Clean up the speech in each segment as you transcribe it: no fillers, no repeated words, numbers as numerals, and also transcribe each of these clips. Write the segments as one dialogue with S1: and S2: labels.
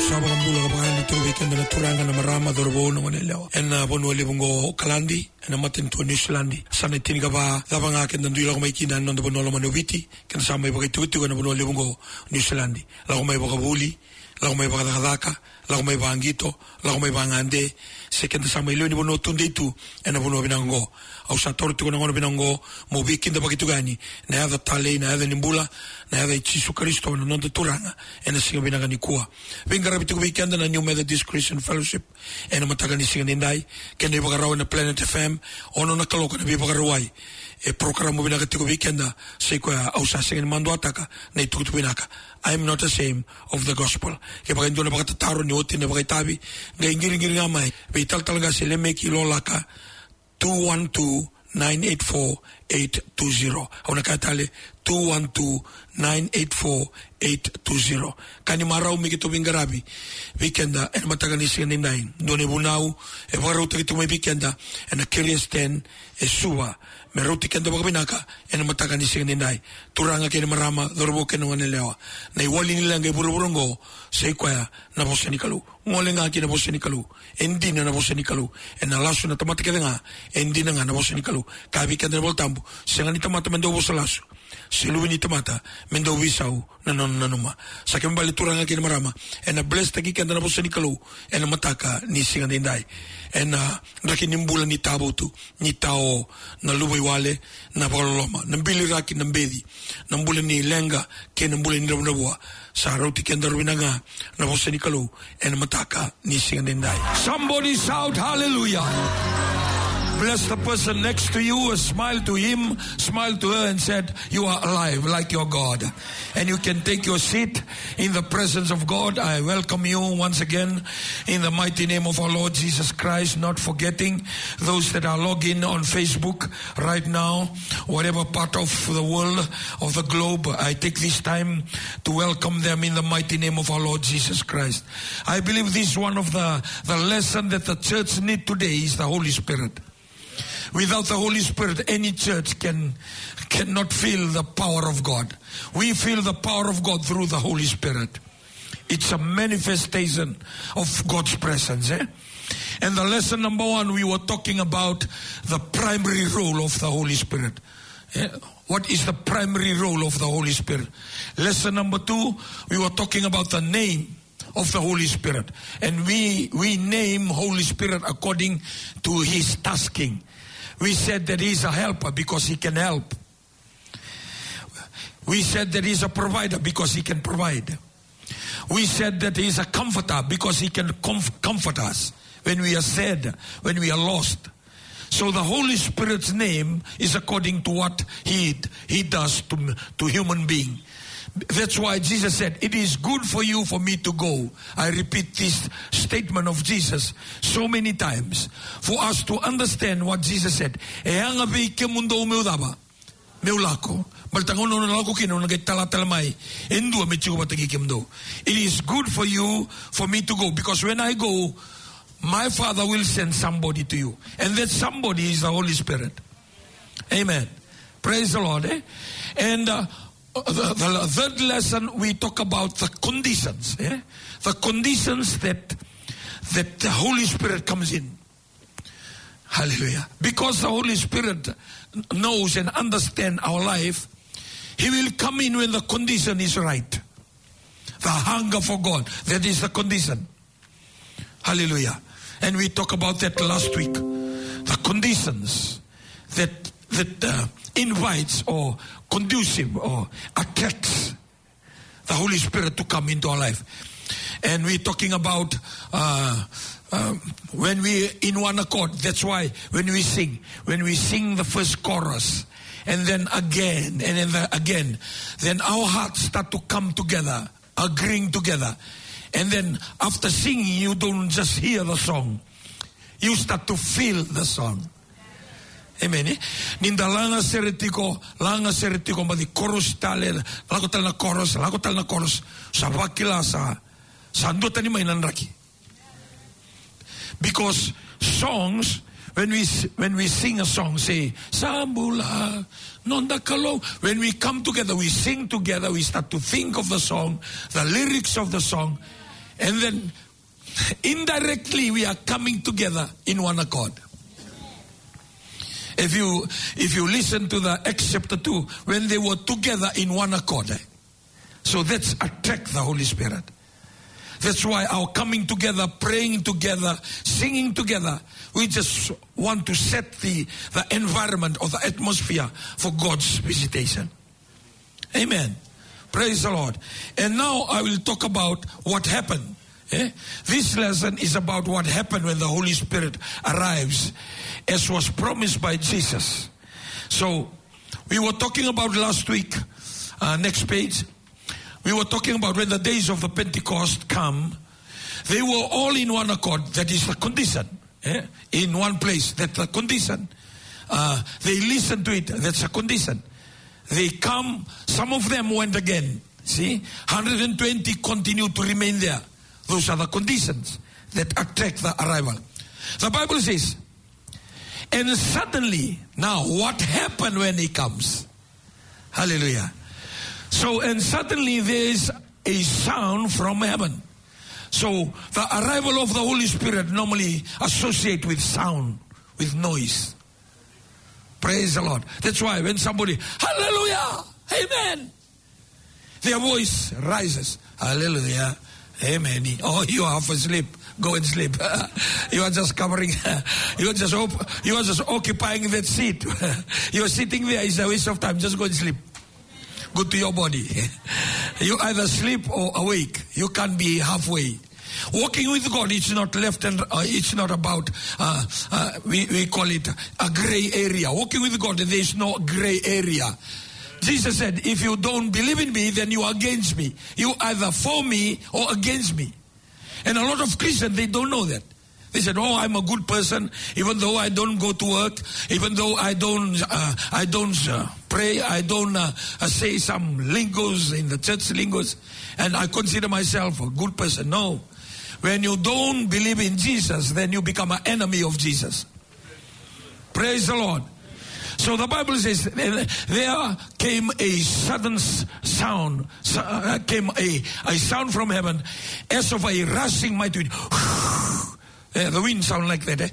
S1: Sabagambula kapakani to weekend na turanga na marama dorbo no manelaw. En bonwali bungo kalandi en matin to New Zealand. Sana tinika ba labanga ken dan duila ko may kinan no bonolo manoviti ken sama iba kay tuti ko na bonwali bungo New Zealand. La ko may bakabuli, la ko may bakadaka, la ko may bangito, la ko may bangande. Second sama ilo ni bono tunde tu en bono binango. Au sa tortu ko na ngono binango mo weekend ba kitugani. Na ada tale na ada nimbula na ada Jesu Kristo no de turanga en singa binanga ni kuwa. Venga rabito weekend na New Methodist Christian Fellowship en mataga ni singa nindai ken ni bagaraw na Planet FM ono na kaloko na bibagarawai e programa binaga tiko weekend se ko au sa singa mando ataka na itukutu binaka. I am not ashamed of the gospel. Ke bagando na bagataro ni oti na bagatabi ngai ngiri ngamai be tal talaga se le meki lo laka 212-984-820. Au nakatale 212-984-820. Kani marau mikito bingarabi weekenda en mataganisi ninain doni bunau e varau tikito mai weekenda en a curious 10 e suwa meruti kenda bagabinaka en mataganisi ninai turanga kene marama dorbo kene wanelewa na iwali nilange buruburungo sequoia na bosenikalu ngolenga kina bosenikalu endina na bosenikalu en alasu na tamata kedenga endina na bosenikalu kabi kenda voltambu sengani tamata mendo bosalasu silubini tamata mendo wisau na nonuma sakembali turanga kene marama en a blessed ki kenda na bosenikalu en mataka ni singani ndai en raki nimbula ni tabutu ni tao na lubai wale na pagaloloma nambili raki nambedi nambula ni lenga ke nambula ni rabunabua sa rauti kenda rubinanga na bosenikalu en mataka ni singani ndai. Somebody shout hallelujah. Bless the person next to you, smile to him, smile to her and said, you are alive like your God. And you can take your seat in the presence of God. I welcome you once again in the mighty name of our Lord Jesus Christ, not forgetting those that are logged in on Facebook right now, whatever part of the world, of the globe. I take this time to welcome them in the mighty name of our Lord Jesus Christ. I believe this is one of the lesson that the church need today is the Holy Spirit. Without the Holy Spirit, any church cannot feel the power of God. We feel the power of God through the Holy Spirit. It's a manifestation of God's presence. And the lesson number 1, we were talking about the primary role of the Holy Spirit. What is the primary role of the Holy Spirit? Lesson number 2, we were talking about the name of the Holy Spirit. And we name Holy Spirit according to his tasking. We said that he's a helper because he can help. We said that he's a provider because he can provide. We said that he's a comforter because he can comfort us when we are sad, when we are lost. So the Holy Spirit's name is according to what he does to human being. That's why Jesus said, it is good for you for me to go. I repeat this statement of Jesus so many times for us to understand what Jesus said. It is good for you for me to go, because when I go, my Father will send somebody to you. And that somebody is the Holy Spirit. Amen. Praise the Lord. And the third lesson, we talk about the conditions. The conditions that the Holy Spirit comes in. Hallelujah. Because the Holy Spirit knows and understands our life, he will come in when the condition is right. The hunger for God, that is the condition. Hallelujah. And we talked about that last week. The conditions that invites or conducive or attracts the Holy Spirit to come into our life. And we're talking about when we in one accord. That's why when we sing the first chorus, and then again, and then again, then our hearts start to come together, agreeing together. And then after singing, you don't just hear the song, you start to feel the song. Amen. Ninda langa seretiko ma di chorus tale, lago tal na chorus, sa wakila sa andota ni may nanraki. Because songs, when we sing a song, say Sambula Nonda Kalo. When we come together, we sing together, we start to think of the song, the lyrics of the song, And then indirectly we are coming together in one accord. If you listen to the Acts chapter 2, when they were together in one accord. So that's attract the Holy Spirit. That's why our coming together, praying together, singing together, we just want to set the environment or the atmosphere for God's visitation. Amen. Praise the Lord. And now I will talk about what happened. This lesson is about what happened when the Holy Spirit arrives, as was promised by Jesus. So we were talking about last week, next page, we were talking about when the days of the Pentecost come, they were all in one accord. That is the condition. In one place, that's the condition. They listened to it, that's a condition. They come, some of them went again. See, 120 continue to remain there. Those are the conditions that attract the arrival. The Bible says, and suddenly, now what happened when he comes? Hallelujah. So, and suddenly there is a sound from heaven. So, the arrival of the Holy Spirit normally associate with sound, with noise. Praise the Lord. That's why when somebody, hallelujah, amen, their voice rises. Hallelujah, amen. Oh, you are half asleep. Go and sleep. You are just covering. You are just occupying that seat. You are sitting there. It's a waste of time. Just go and sleep. Good to your body. You either sleep or awake. You can't be halfway. Walking with God, it's not left and it's not about, we call it a gray area. Walking with God, there is no gray area. Jesus said, if you don't believe in me, then you are against me. You either for me or against me. And a lot of Christians, they don't know that. They said, oh, I'm a good person, even though I don't go to work, even though I don't pray, I don't say some lingos in the church lingos, and I consider myself a good person. No. When you don't believe in Jesus, then you become an enemy of Jesus. Praise the Lord. So the Bible says, there came a sudden sound, came a sound from heaven, as of a rushing mighty wind. The wind sound like that.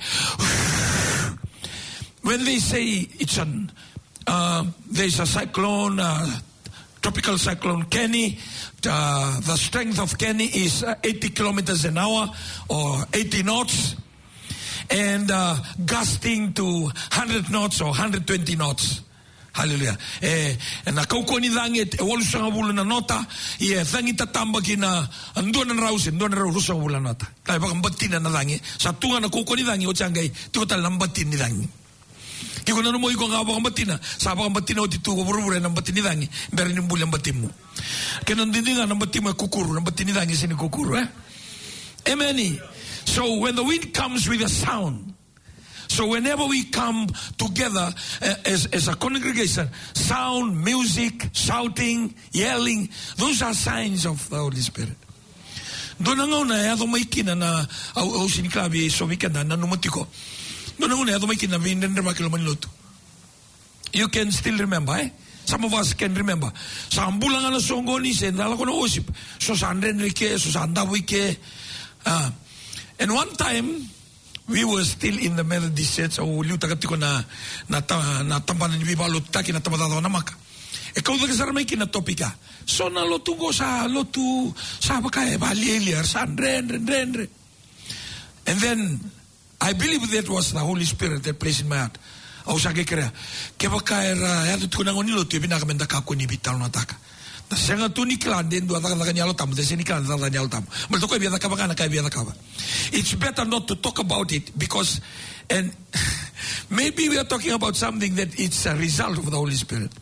S1: When they say it's there's a cyclone, tropical cyclone Kenny, the strength of Kenny is 80 kilometers an hour or 80 knots. And gusting to 100 knots or 120 knots. Hallelujah. And nakauko ni langit, walusang bulan na nota, langit tatamba kina, andun na rausin, doon na rusang bulan nota. Kaya baka batin na langit. Sa tunga nakauko ni langit, o tiyangay, tikotal ng batin ni langit. Kiko na mo iko nga baka batin na, sa baka batin na o tituko, burubure ng batin ni langit, meron yung bulan batin mo. Kaya nandindi nga ng batin mo, kukuro, ng batin ni langit, sinikukuro, Amen. So when the wind comes with a sound, so whenever we come together as a congregation, sound, music, shouting, yelling, those are signs of the Holy Spirit. Doon nga una, yato may kina na siniklabi so weekend na numutiko. Doon nga una, yato may kina vinenderma kilomaniloto. You can still remember, Some of us can remember. Sa ambulang nga na songo ni sen, lala ko na usip. So sa Andrenrike, so sa Andawike. And one time, we were still in the Methodist Church. O liu tagati ko na tampanan ni Biba lutaki na tamatatawa na maka. Ikaw daga sa ramay kinatopika. So na lotu go sa lotu sa bakay balielier sa andre. And then I believe that was the Holy Spirit that placed in my heart. Ako sa kaya kaya bakay ra yadut ko na ngoni lotu binakamenda kako ni bital na taka. Sanga tu niklan din dua taka nyalo tamu desi niklan taka nyalo tamu. Malto ko biya taka bakana kaya biya taka. It's better not to talk about it because, and maybe we are talking about something that it's a result of the Holy Spirit.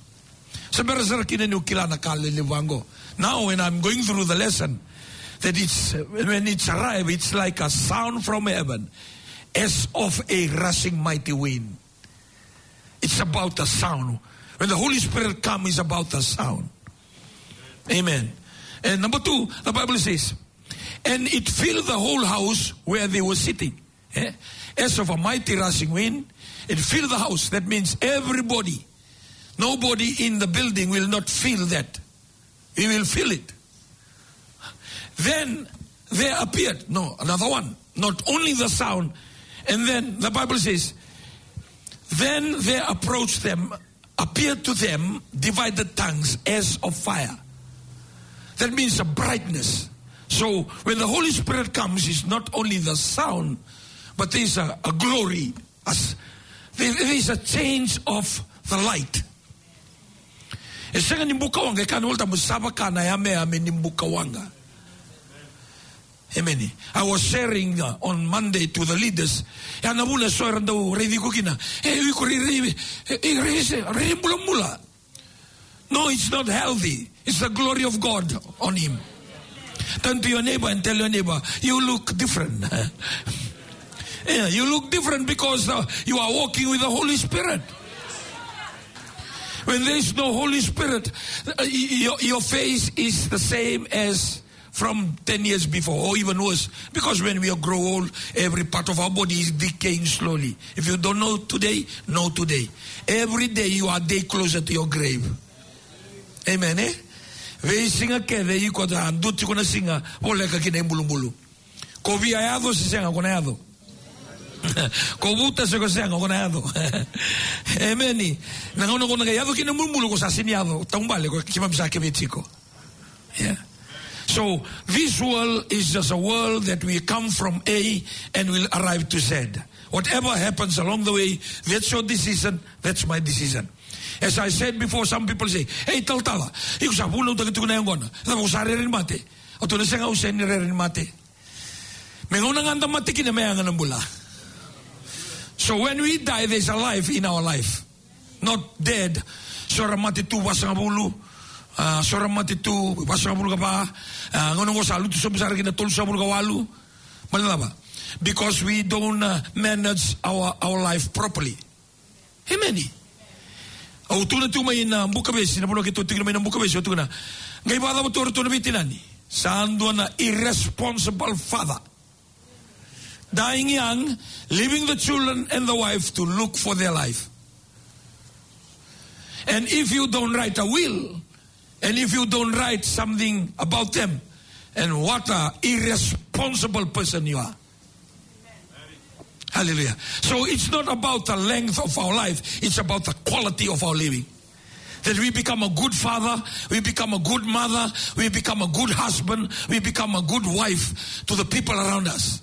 S1: Now when I'm going through the lesson, that when it's arrived, it's like a sound from heaven, as of a rushing mighty wind. It's about the sound. When the Holy Spirit comes, it's about the sound. Amen. And number 2, the Bible says, and it filled the whole house where they were sitting. As of a mighty rushing wind, it filled the house. That means everybody, nobody in the building will not feel that. We will feel it. Then there appeared, no, another one, not only the sound, and then the Bible says, then there approached them, appeared to them divided tongues as of fire. That means a brightness. So when the Holy Spirit comes, it's not only the sound, but there is a glory. There is a change of the light. Amen. I was sharing on Monday to the leaders. No, it's not healthy. It's the glory of God on him. Turn to your neighbor and tell your neighbor, you look different. Yeah, you look different because you are walking with the Holy Spirit. When there is no Holy Spirit, your face is the same as from 10 years before, or even worse. Because when we grow old, every part of our body is decaying slowly. If you don't know today, know today. Every day you are a day closer to your grave. Amen, eh? We singa kede you got a duty gonna singa boleka kine mbulu. Ko vi ayado se senga kona yado. Ko buta se ko senga kona yado. Amen. Nangono kona yado kine mbulu ko sa siniado. Taumbale ko kimamsa ke betiko. Yeah. So this world is just a world that we come from A and will arrive to Z. Whatever happens along the way, that's your decision, that's my decision. As I said before, some people say, hey, tala, iku sa puno tagitu na yung gona. Tapos usari rin mate. O to na siya nga usain rin mate. May unang anda mate kinamayang ng bula. So when we die, there's a life in our life. Not dead. Sora mate tu wasang bulu. Sora mate tu wasang bulu ka pa. Ngonong ko salu tu sobsar kinatul sa bulu ka walu. Malala ba? Because we don't manage our life properly. Amen. O tuna tu may na buka besi na puno kito tignan may na buka besi o tuna. Ngay bata mo turo tuna bitinani. Sando na irresponsible father. Dying young, leaving the children and the wife to look for their life. And if you don't write a will, and if you don't write something about them, and what a irresponsible person you are. Hallelujah. So it's not about the length of our life, it's about the quality of our living. That we become a good father, we become a good mother, we become a good husband, we become a good wife to the people around us.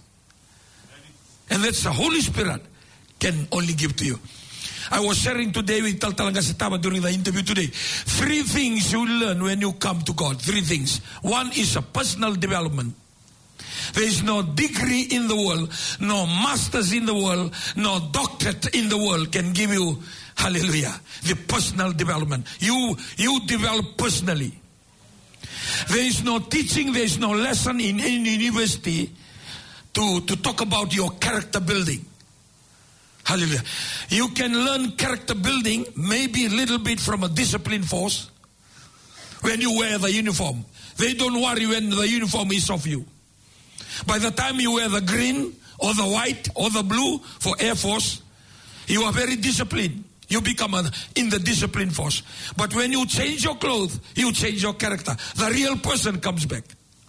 S1: And that's the Holy Spirit can only give to you. I was sharing today with Taltalanga Sitaba during the interview today. 3 things you learn when you come to God. 3 things. One is a personal development. There is no degree in the world, no masters in the world, no doctorate in the world can give you, hallelujah, the personal development. You develop personally. There is no teaching, there is no lesson in any university to talk about your character building. Hallelujah. You can learn character building maybe a little bit from a discipline force when you wear the uniform. They don't worry when the uniform is off you. By the time you wear the green or the white or the blue for Air Force, you are very disciplined. You become in the discipline force. But when you change your clothes, you change your character. The real person comes back.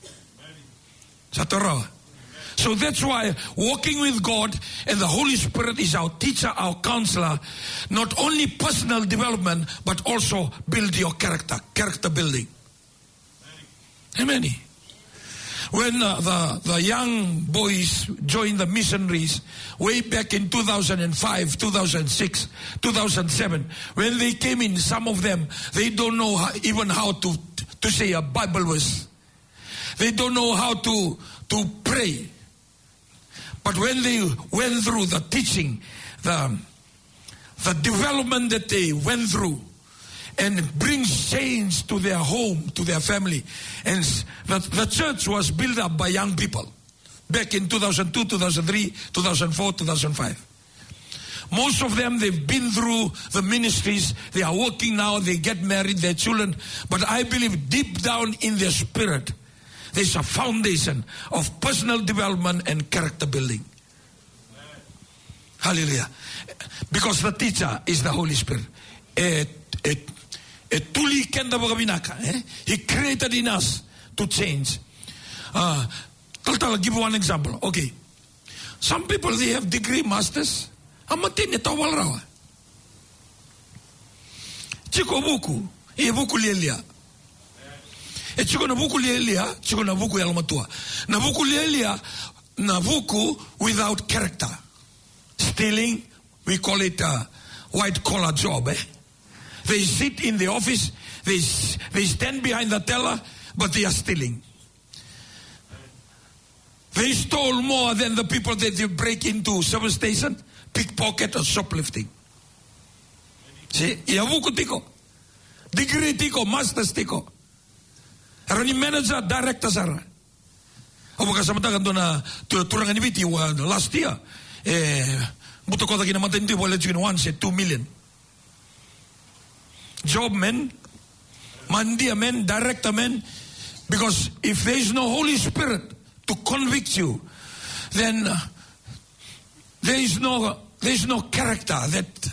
S1: Satara. So that's why walking with God and the Holy Spirit is our teacher, our counselor. Not only personal development, but also build your character. Character building. Amen. When the young boys joined the missionaries way back in 2005, 2006, 2007, when they came in, some of them, they don't know even how to say a Bible verse. They don't know how to pray. But when they went through the teaching, the development that they went through, and brings change to their home, to their family. And the church was built up by young people back in 2002, 2003, 2004, 2005. Most of them, they've been through the ministries. They are working now. They get married, their children. But I believe deep down in their spirit, there's a foundation of personal development and character building. Hallelujah. Because the teacher is the Holy Spirit. He created in us to change. I'll give one example. Okay. Some people, they have degree, masters. Amatin ito walrawa. Chiko buku. E buku lielia. E chiko na buku lielia. Chiko na buku yalmatua. Na buku lielia. Na buku without character. Stealing. We call it a white collar job. They sit in the office. They stand behind the teller. But they are stealing. They stole more than the people that they break into service station, pickpocket or shoplifting. See, iavuku tiko, degree tiko, masters tiko. Arani manager, director sara. Ako kasama tayo na turangan ibiti last year. Buto ko tayo naman tayo wala chino 2 million. Job men, mandia men, director men, because if there is no Holy Spirit to convict you, then there is no character that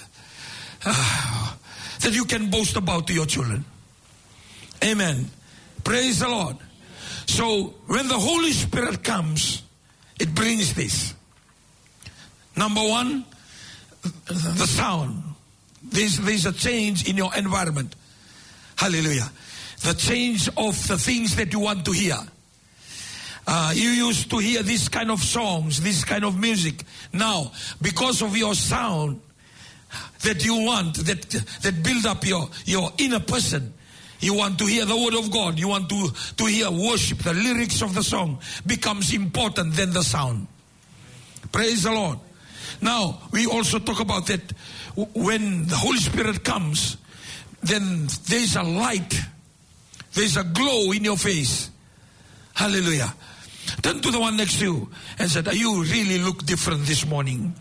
S1: you can boast about to your children. Amen. Praise the Lord. So when the Holy Spirit comes, it brings this. Number one, the sound. There's a change in your environment. Hallelujah. The change of the things that you want to hear. You used to hear this kind of songs, this kind of music. Now, because of your sound that you want, that build up your inner person, you want to hear the word of God. You want to hear worship. The lyrics of the song becomes important than the sound. Praise the Lord. Now, we also talk about that when the Holy Spirit comes, then there's a light. There's a glow in your face. Hallelujah. Turn to the one next to you and said, you really look different this morning.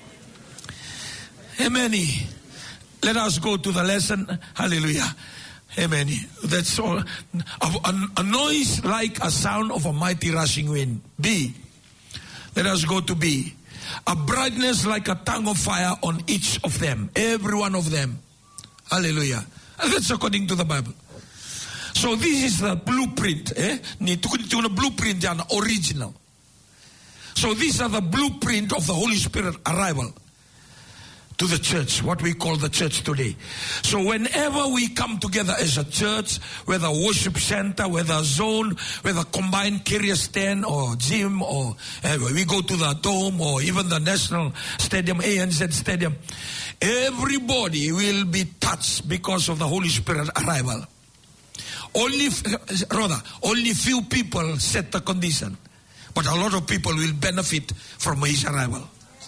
S1: Amen. Let us go to the lesson. Hallelujah. Amen. That's all. A noise like a sound of a mighty rushing wind. B. Let us go to B. A brightness like a tongue of fire on each of them. Every one of them. Hallelujah. And that's according to the Bible. So this is the blueprint. The blueprint and original. So these are the blueprint of the Holy Spirit arrival to the church, what we call the church today. So whenever we come together as a church, whether worship center, whether zone, whether combined carrier stand or gym, or we go to the dome or even the national stadium, ANZ stadium, everybody will be touched because of the Holy Spirit arrival. Only few people set the condition, but a lot of people will benefit from his arrival.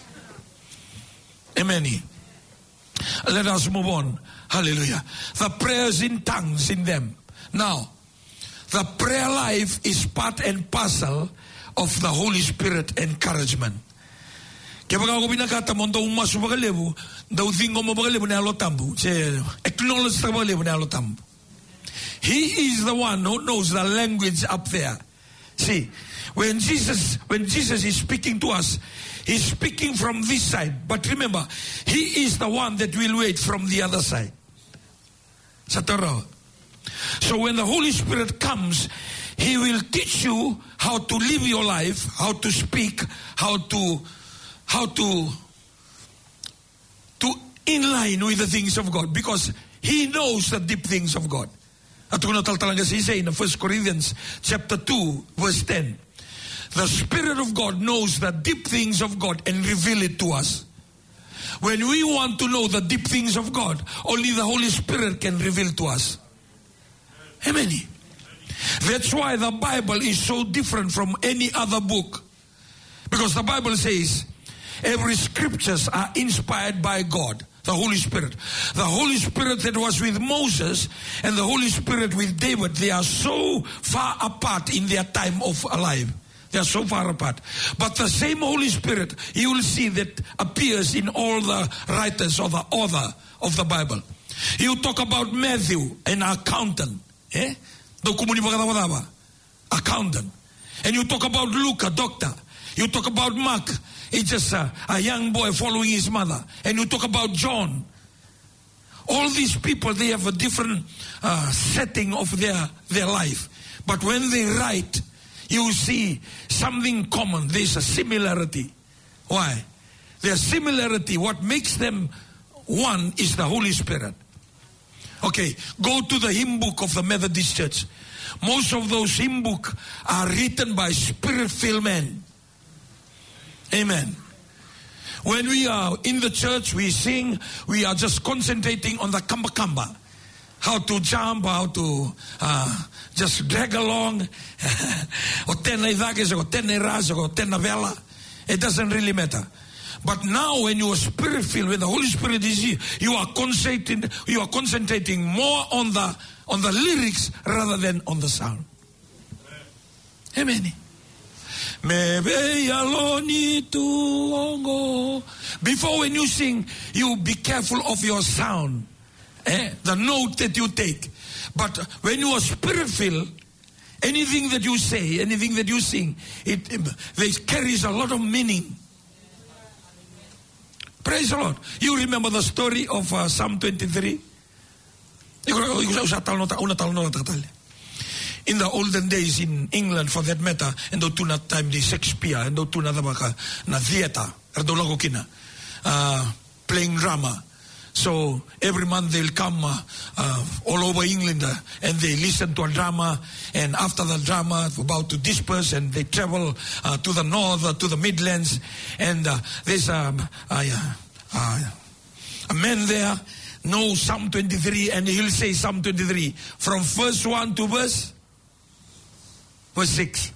S1: Amen. Let us move on. Hallelujah. The prayers in tongues in them. Now, the prayer life is part and parcel of the Holy Spirit encouragement. Kaya pag ako binakata mo, daw umaso magalebu, daw thingo mo magalebu na alotambu. Acknowledge the magalebu na alotambu. He is the one who knows the language up there. See, when Jesus is speaking to us, he's speaking from this side. But remember, he is the one that will wait from the other side. So when the Holy Spirit comes, he will teach you how to live your life, how to speak, how to in line with the things of God, because he knows the deep things of God. At kung nataltalang kasi say in 1 Corinthians chapter 2 verse 10, the Spirit of God knows the deep things of God and reveal it to us. When we want to know the deep things of God, only the Holy Spirit can reveal to us. Amen. That's why the Bible is so different from any other book. Because the Bible says every scriptures are inspired by God, the Holy Spirit. The Holy Spirit that was with Moses and the Holy Spirit with David, they are so far apart in their time of life. They are so far apart. But the same Holy Spirit, you will see that appears in all the writers or the author of the Bible. You talk about Matthew, an accountant. Accountant. And you talk about Luke, a doctor. You talk about Mark, he's just a young boy following his mother. And you talk about John. All these people, they have a different setting of their life. But when they write, you see something common. There's a similarity. Why? There's similarity. What makes them one is the Holy Spirit. Okay, go to the hymn book of the Methodist Church. Most of those hymn books are written by Spirit-filled men. Amen. When we are in the church, we sing, we are just concentrating on the kamba-kamba. How to jump, how to just drag along. It doesn't really matter. But now when you are Spirit-filled, when the Holy Spirit is here, you are concentrating more on the lyrics rather than on the sound. Amen. Before, when you sing, you be careful of your sound, the note that you take. But when you are Spirit-filled, anything that you say, anything that you sing, it carries a lot of meaning. Praise the Lord. You remember the story of Psalm 23? In the olden days in England, for that matter, and do not time the Shakespeare, and do not na theater, playing drama. So every month they'll come all over England and they listen to a drama, and after the drama about to disperse and they travel to the north, to the Midlands, and there's a man there knows Psalm 23, and he'll say Psalm 23 from verse 1 to verse 6.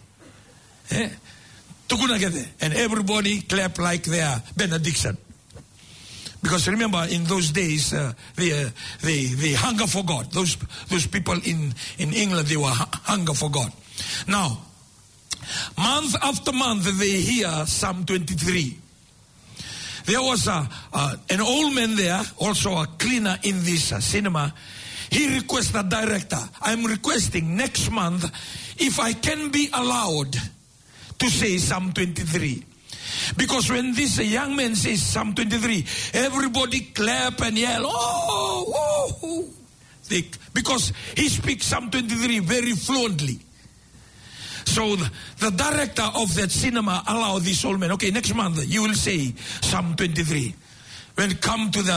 S1: And everybody clap like their benediction. Because remember, in those days, they hunger for God. Those people in England, they were hunger for God. Now, month after month, they hear Psalm 23. There was an old man there, also a cleaner in this cinema. He requested the director, I'm requesting next month if I can be allowed to say Psalm 23. Because when this young man says Psalm 23, everybody clap and yell, oh. Because he speaks Psalm 23 very fluently. So the director of that cinema allowed this old man, okay, next month you will say Psalm 23. When come to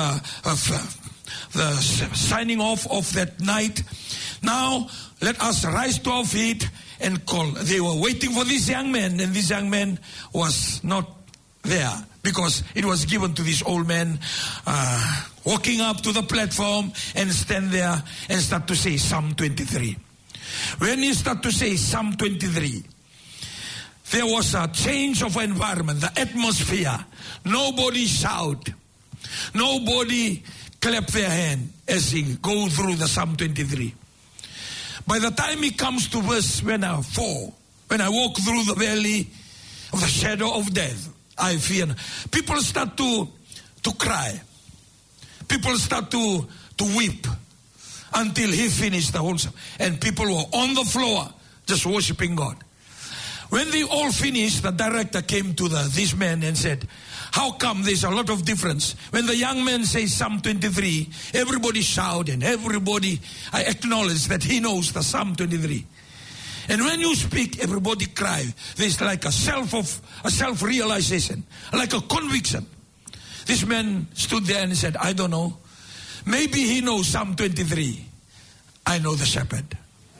S1: the signing off of that night, now let us rise to our feet and call. They were waiting for this young man, and this young man was not there because it was given to this old man walking up to the platform and stand there and start to say Psalm 23. When he start to say Psalm 23, there was a change of environment, the atmosphere. Nobody shout. Nobody clap their hand as he go through the Psalm 23. By the time he comes to verse 4, when I walk through the valley of the shadow of death, I fear. People start to cry. People start to weep until he finished the whole psalm. And people were on the floor just worshiping God. When they all finished, the director came to this man and said, how come there's a lot of difference? When the young man says Psalm 23, everybody shout and everybody acknowledge that he knows the Psalm 23. And when you speak, everybody cry. There's like a self-realization, like a conviction. This man stood there and said, I don't know. Maybe he knows Psalm 23. I know the shepherd.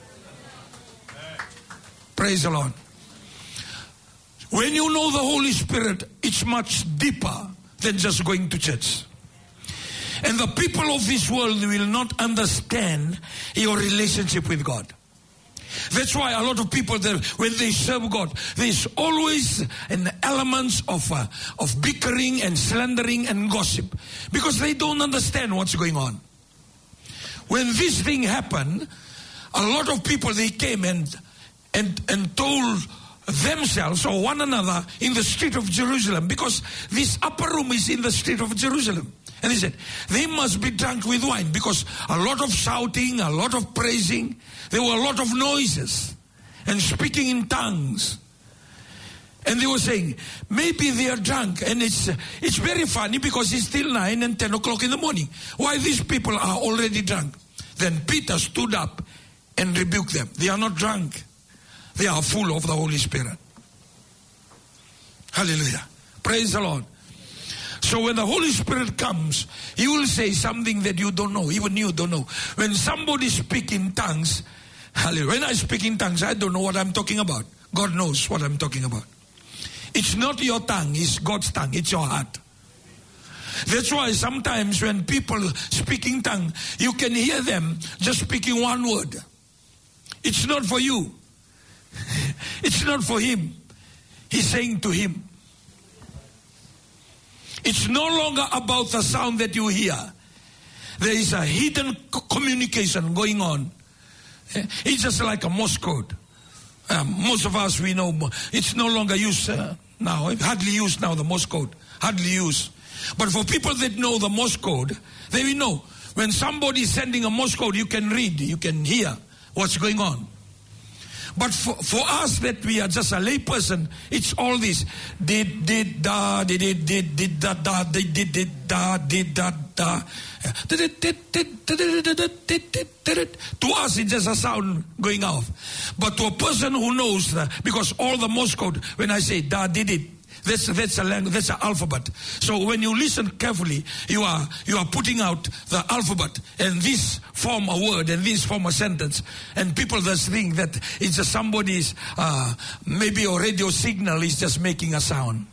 S1: Praise the Lord. When you know the Holy Spirit, it's much deeper than just going to church. And the people of this world will not understand your relationship with God. That's why a lot of people, when they serve God, there's always an element of bickering and slandering and gossip. Because they don't understand what's going on. When this thing happened, a lot of people, they came and told themselves or one another in the street of Jerusalem, because this upper room is in the street of Jerusalem. And they said, they must be drunk with wine, because a lot of shouting, a lot of praising, there were a lot of noises and speaking in tongues. And they were saying, maybe they are drunk. And it's very funny because it's still 9 and 10 o'clock in the morning. Why these people are already drunk? Then Peter stood up and rebuked them. They are not drunk. they are full of the Holy Spirit. Hallelujah. Praise the Lord. So when the Holy Spirit comes, He will say something that you don't know, even you don't know. When somebody speaks in tongues, hallelujah. When I speak in tongues, I don't know what I'm talking about. God knows what I'm talking about. It's not your tongue, it's God's tongue, it's your heart. That's why sometimes when people speak in tongue, you can hear them just speaking one word. It's not for you. It's not for him. He's saying to him. It's no longer about the sound that you hear. There is a hidden communication going on. It's just like a Morse code. Most of us, we know, it's no longer used now. Hardly used now, the Morse code. Hardly used. But for people that know the Morse code, they will know. When somebody is sending a Morse code, you can read, you can hear what's going on. But for us that we are just a lay person, it's all this. To us, it's just a sound going off. But to a person who knows that, because all the Morse code, when I say da did it, that's a language, that's an alphabet. So when you listen carefully, you are putting out the alphabet, and this form a word, and this form a sentence. And people just think that it's just somebody's maybe a radio signal is just making a sound.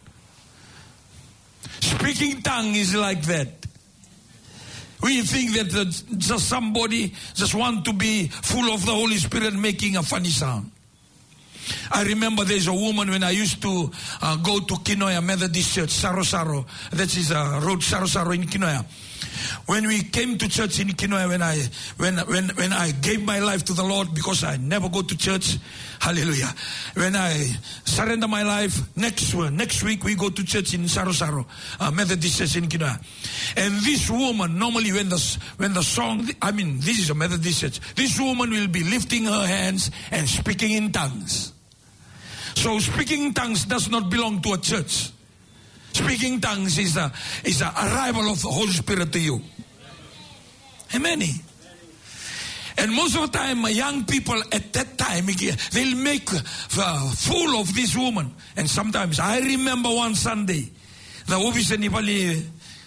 S1: Speaking tongue is like that. We think that just somebody just want to be full of the Holy Spirit making a funny sound. I remember there's a woman when I used to go to Kinoya Methodist Church, Saro. That is a road, Saro in Kinoya. When we came to church in Kinoya, when I gave my life to the Lord, because I never go to church, hallelujah. When I surrender my life, next week we go to church in Saro, Methodist Church in Kinoya. And this woman, normally when the song, this is a Methodist church, this woman will be lifting her hands and speaking in tongues. So speaking in tongues does not belong to a church. Speaking tongues is the arrival of the Holy Spirit to you. Amen. And most of the time, young people at that time, they'll make fool of this woman. And sometimes, I remember one Sunday, the officer ni Vali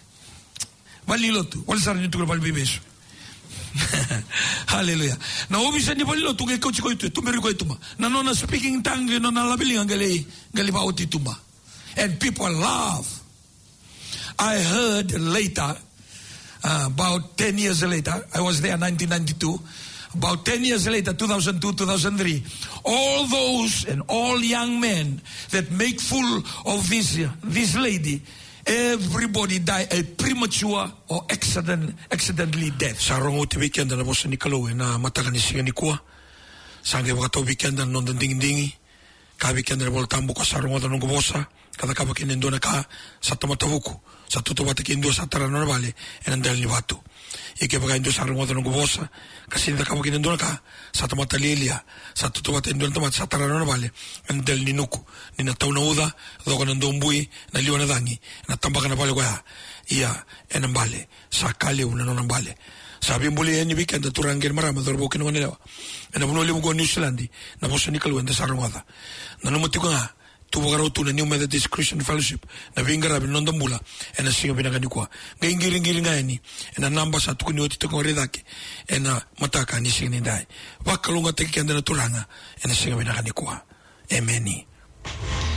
S1: Lotu, hallelujah. Na officer ni Vali Lotu, na speaking tongue, no na labiling gali tuma. And people laugh. I heard later, about 10 years later, I was there in 1992, about 10 years later, 2002, 2003, all those and all young men that make fool of this lady, everybody die a premature or accidentally death. Sarong uti weekend na bosa ni Kaloe na matagan siya ni kuwa. Sange wakato weekend na nondon dingi-dingi. Ka weekend na bol tambo ka sarong uta nung bosa. Kada ka bakinendo na ka sa tamatavuku. Sa tutubata kindo sa tarano na bale. En andal ni batu. Ike baka indo sarong uta nung bosa. Kasi nita ka bakinendo na ka sa tamatalilia. Sa tutubata indo na tamat sa tarano na bale. En andal ni nuku. Ni nataw na uda. Doko na ndombui. Na liwa na dangi. Na tambaka na bale kwa. Iya. En ambale. Sa kaliw na nung ambale. Sabi muli yan ni weekend at turangin marama. Dorbo kinuha nila. En abunuli mo ko New Zealand. Na bosa ni Kaluan da sarong uta. Nanumati ko nga. Tuwagaraw to na New Methodist Christian Fellowship na vingarabi nondang mula na singa pinagani kwa ngayon giring-giring nga ni na namba sa tukuni oti tukong redaki na mataka ni singa ninday wakalunga tekikanda na turanga na singa pinagani kwa. Amen.